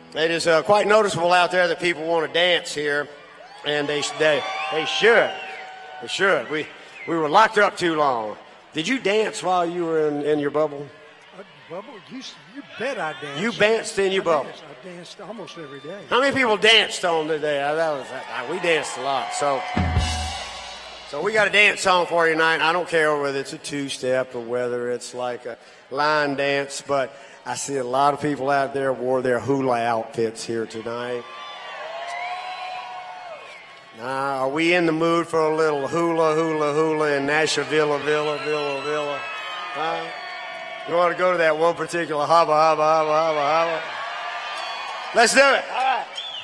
It is quite noticeable out there that people want to dance here, and they should. They should. We were locked up too long. Did you dance while you were in your bubble? Bubble? You bet I danced. You danced in your bubble. I danced almost every day. How many people danced on today? We danced a lot. So we got a dance song for you tonight. I don't care whether it's a two-step or whether it's like a line dance, but I see a lot of people out there wore their hula outfits here tonight. Now, are we in the mood for a little hula in Nashville, Villa? Huh? You want to go to that one particular hubba. Let's do it. All right.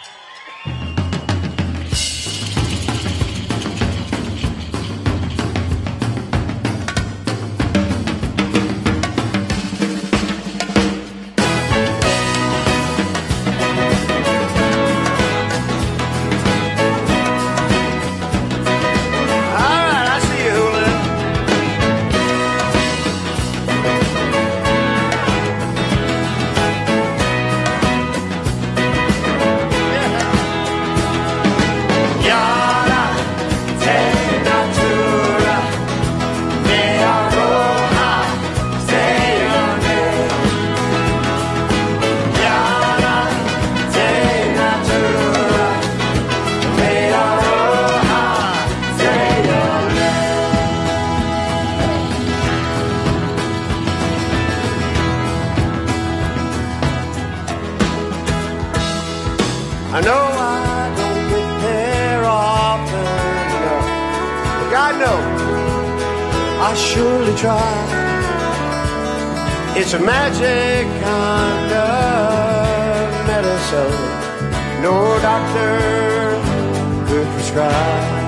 I know I don't get there often enough, but God knows I surely try. It's a magic kind of medicine no doctor could prescribe.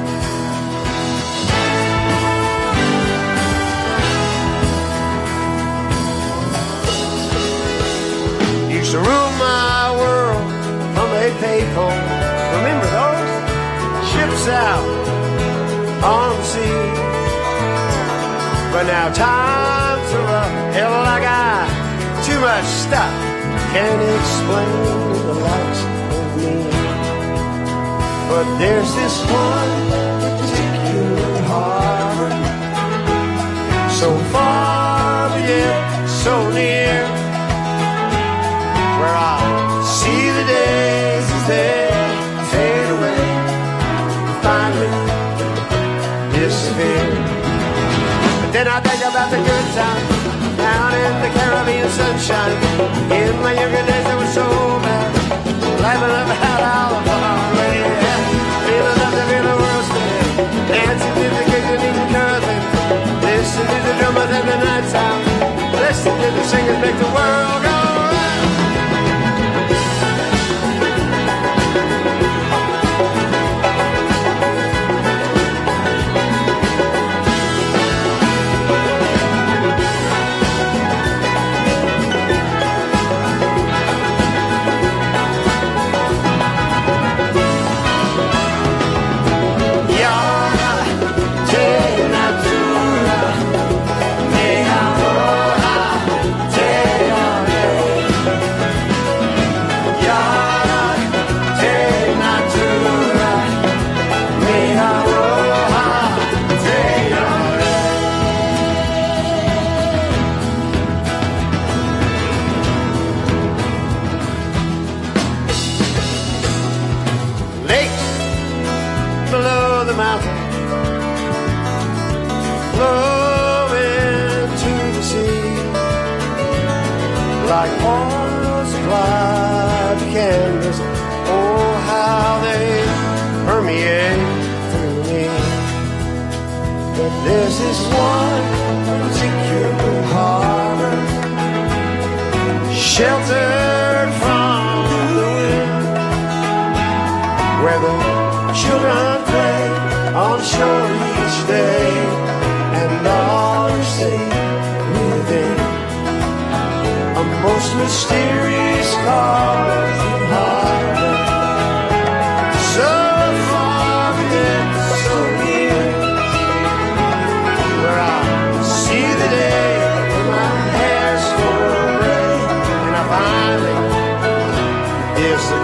Used to rule my world from a payphone. Remember those? Ships out on the sea. But now times are rough. Hell, I got too much stuff. Can't explain the likes of me. But there's this one particular harbor, so far but yet so near, where I see the days as they fade away, finally disappear. But then I think about the good times down in the Caribbean sunshine. In my younger days they were so bad, laughing about how the far away. Feeling up to feel the world spin, dancing to the kitchen, eating cousin, listening to the drummers at the night time, listening to the singers make the world go round. Like oils applied to canvas, oh how they permeate through me. But there's this one particular harbor, sheltered from the wind, where the children play on shore each day, and all you see within a most mysterious calling harbor, so far yet so near, where I see the day when my hair's full of gray, and I finally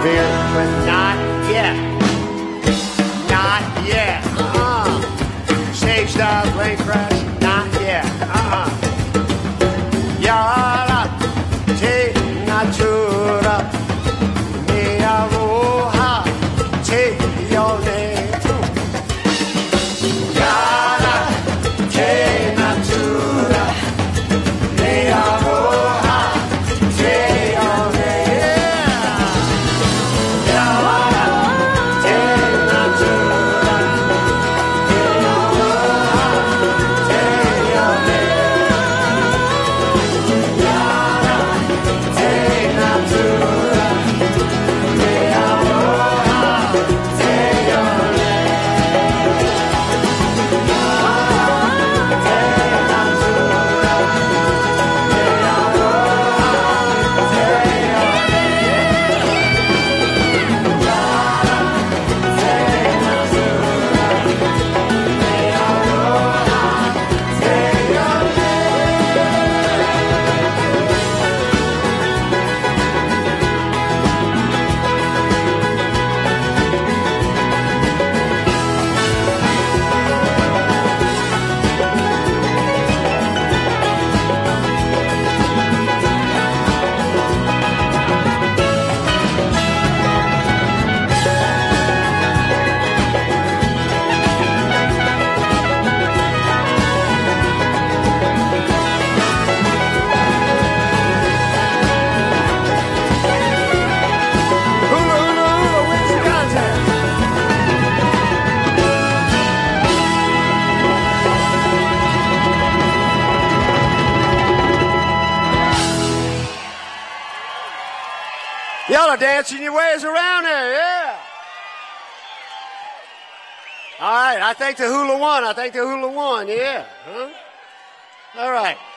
here, but not yet. Not yet. Stage dive, plane crash, not yet. Yara, te natura, me aloha, te yone. Yara, te natura, me aloha, te yone. Yara, te natura, me aloha, te yone. Yara, te natura, me aloha, te yone. Hula, hula, hula wins the contest. Y'all are dancing your ways around there, yeah. All right, I think the hula won. Yeah. Huh? All right.